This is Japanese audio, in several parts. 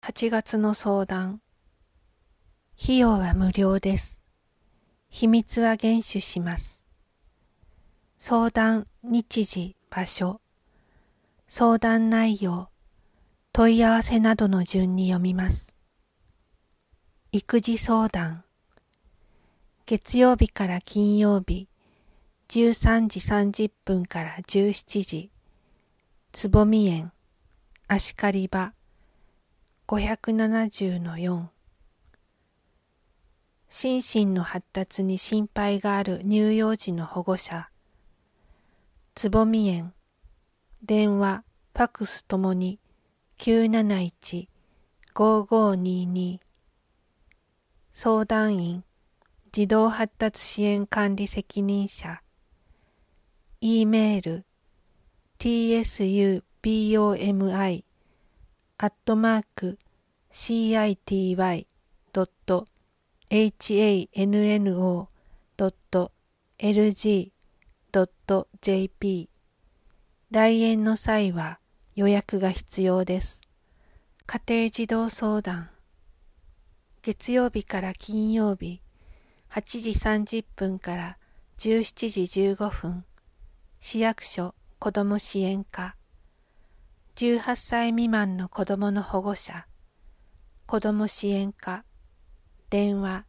8月の相談。費用は無料です。秘密は厳守します。相談日時、場所、相談内容、問い合わせなどの順に読みます。育児相談。月曜日から金曜日、13時30分から17時、つぼみ園、足刈場、570-4。心身の発達に心配がある乳幼児の保護者。つぼみ園。電話、ファクスともに 971-5522。相談員、児童発達支援管理責任者。E メール、tsubi.city.hanno.lg.jp。 来園の際は予約が必要です。家庭児童相談。月曜日から金曜日、8時30分から17時15分、市役所子ども支援課。18歳未満の子どもの保護者、子ども支援課。電話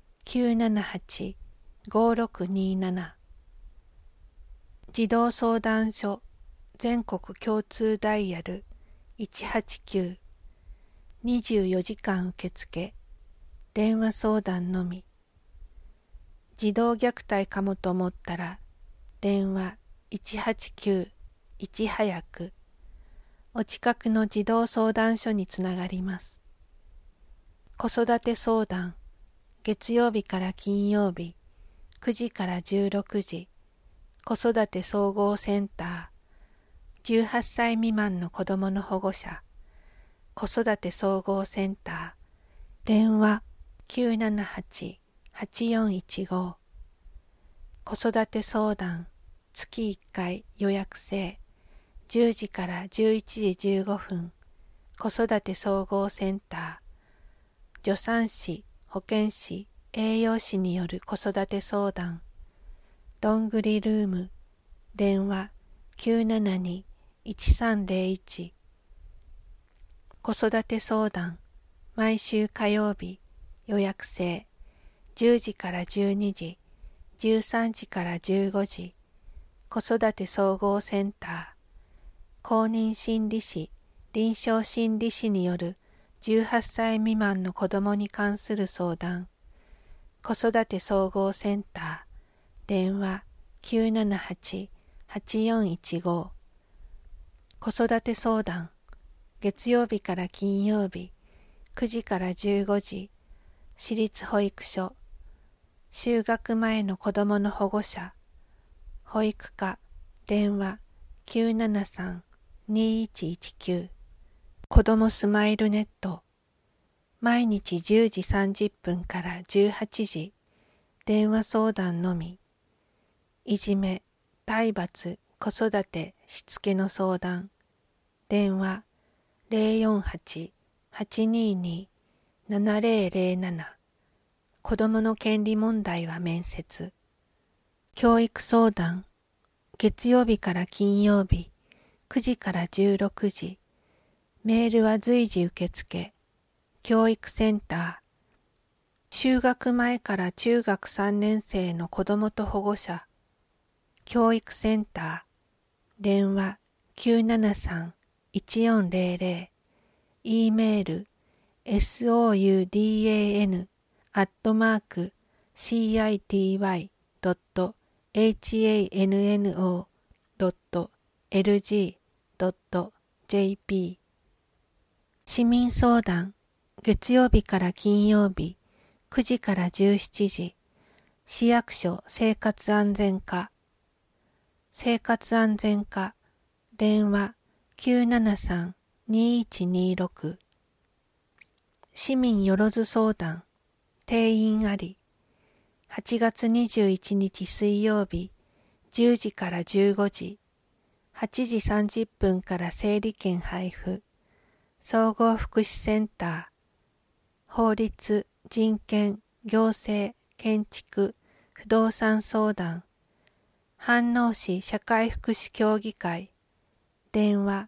978-5627。 児童相談所全国共通ダイヤル189。 24時間受付、電話相談のみ。児童虐待かもと思ったら電話189-1早く。お近くの児童相談所につながります。子育て相談。月曜日から金曜日、9時から16時、子育て総合センター。18歳未満の子どもの保護者、子育て総合センター。電話 978-8415。 子育て相談、月1回予約制。10時から11時15分、子育て総合センター。助産師、保健師、栄養士による子育て相談。どんぐりルーム。電話 972-1301。 子育て相談、毎週火曜日予約制。10時から12時、13時から15時、子育て総合センター。公認心理師、臨床心理師による18歳未満の子どもに関する相談。子育て総合センター。電話 978-8415。 子育て相談。月曜日から金曜日、9時から15時、私立保育所。就学前の子どもの保護者。保育課。電話 973-2119。子どもスマイルネット。毎日10時30分から18時、電話相談のみ。いじめ、体罰、子育て、しつけの相談。電話 048-822-7007。子どもの権利問題は面接。教育相談。月曜日から金曜日、9時から16時。メールは随時受付。教育センター。就学前から中学3年生の子どもと保護者。教育センター。電話 973-1400。E メール soudan@city.hanno.lg.jp。 市民相談。月曜日から金曜日、9時から17時、市役所生活安全課。生活安全課。電話 973-2126。市民よろず相談。定員あり。8月21日水曜日、10時から15時、8時30分から整理券配布。 総合福祉センター、法律、人権、行政、建築、不動産相談、飯能市社会福祉協議会、電話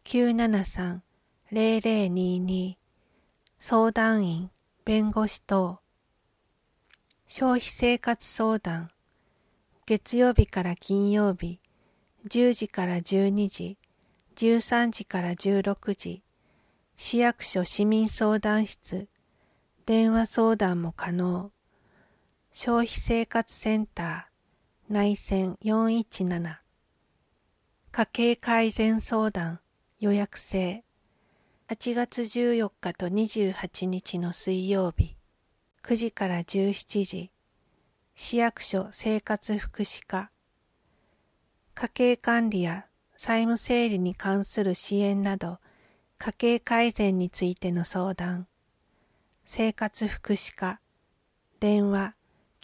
973-0022、相談員、弁護士等、消費生活相談、月曜日から金曜日、10時から12時、13時から16時、市役所市民相談室、電話相談も可能。消費生活センター、内線417。家計改善相談、予約制。8月14日と28日の水曜日、9時から17時、市役所生活福祉課。家計管理や債務整理に関する支援など、家計改善についての相談。生活福祉課。電話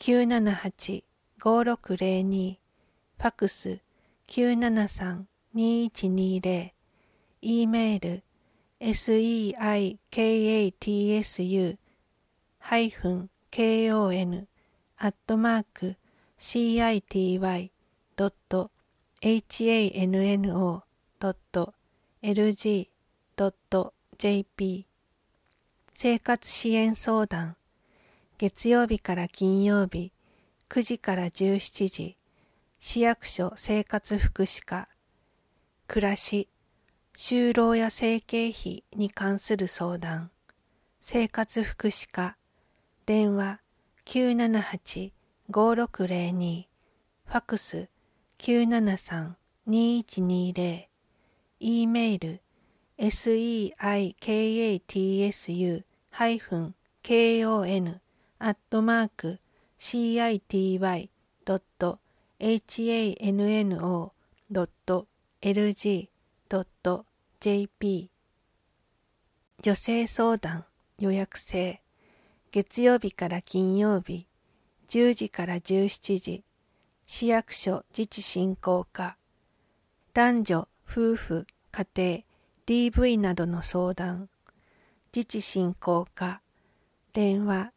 978-5602。ファクス973-2120。E メール seikon-city.hanno.lg.jp 生活支援相談、月曜日から金曜日、9時から17時、市役所生活福祉課。暮らし、就労や生計費に関する相談、生活福祉課。電話978-5602。ファクス973-2120。E メール seikon-city-hanno.lg.jp 女性相談予約制。月曜日から金曜日、10時から17時、市役所自治振興課。男女、夫婦、家庭、DV などの相談。自治振興課。電話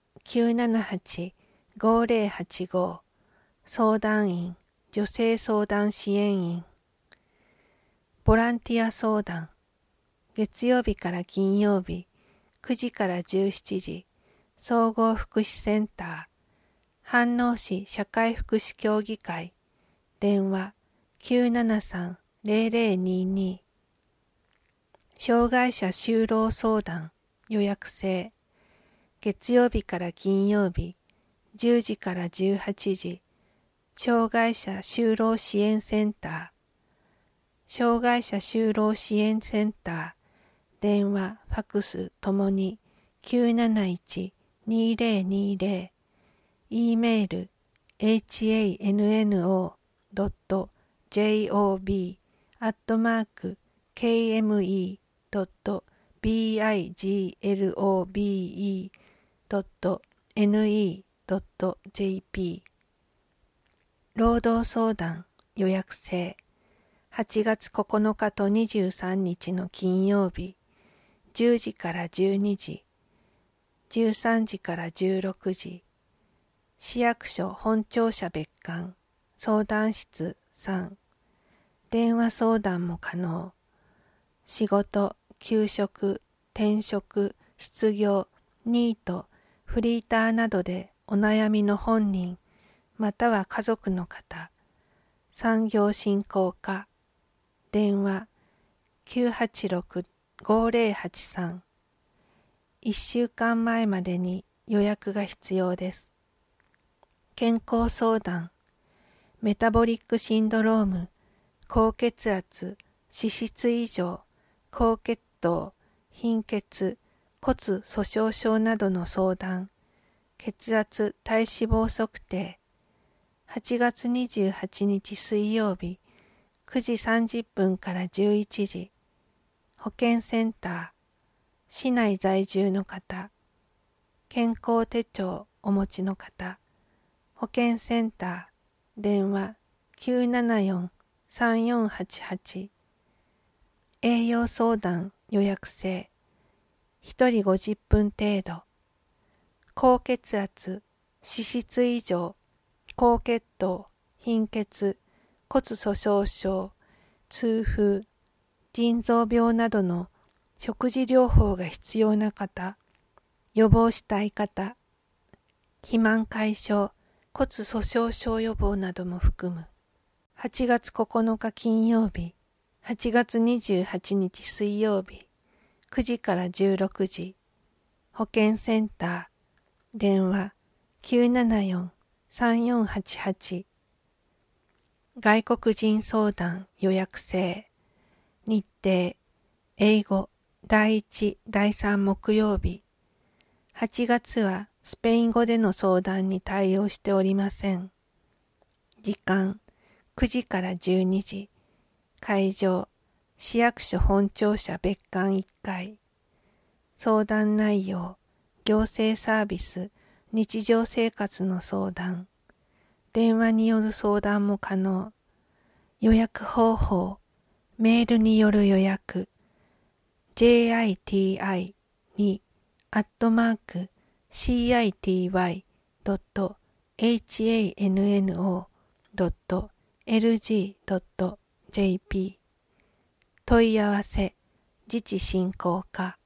978-5085。相談員、女性相談支援員。ボランティア相談。月曜日から金曜日、9時から17時、総合福祉センター、飯能市社会福祉協議会。電話973-0022。障害者就労相談予約制。月曜日から金曜日、10時から18時、障害者就労支援センター。障害者就労支援センター。電話、ファクスともに971-2020。E メール hanno.job@kme.biglobe.ne.jp 労働相談予約制。8月9日と23日の金曜日、10時から12時、13時から16時、市役所本庁舎別館、相談室3、電話相談も可能。仕事、休職、転職、失業、ニート、フリーターなどでお悩みの本人、または家族の方、産業振興課。電話986-5083。1週間前までに予約が必要です。健康相談、メタボリックシンドローム、高血圧、脂質異常、高血糖、貧血、骨粗しょう症などの相談、血圧体脂肪測定。8月28日水曜日、9時30分から11時、保健センター、市内在住の方、健康手帳お持ちの方、保健センター、電話974-3488。栄養相談予約制。 1人50分程度。高血圧、脂質異常、高血糖、貧血、骨粗鬆症、痛風、腎臓病などの食事療法が必要な方、予防したい方、肥満解消、骨粗鬆症予防なども含む。8月9日金曜日、8月28日水曜日、9時から16時、保健センター、電話 974-3488、外国人相談予約制、日程、英語、第1、第3木曜日。8月はスペイン語での相談に対応しておりません。時間、9時から12時。会場、市役所本庁舎別館1階。相談内容、行政サービス、日常生活の相談。電話による相談も可能。予約方法、メールによる予約。jiti@citi.hanno.lg.jp 問い合わせ、自治振興課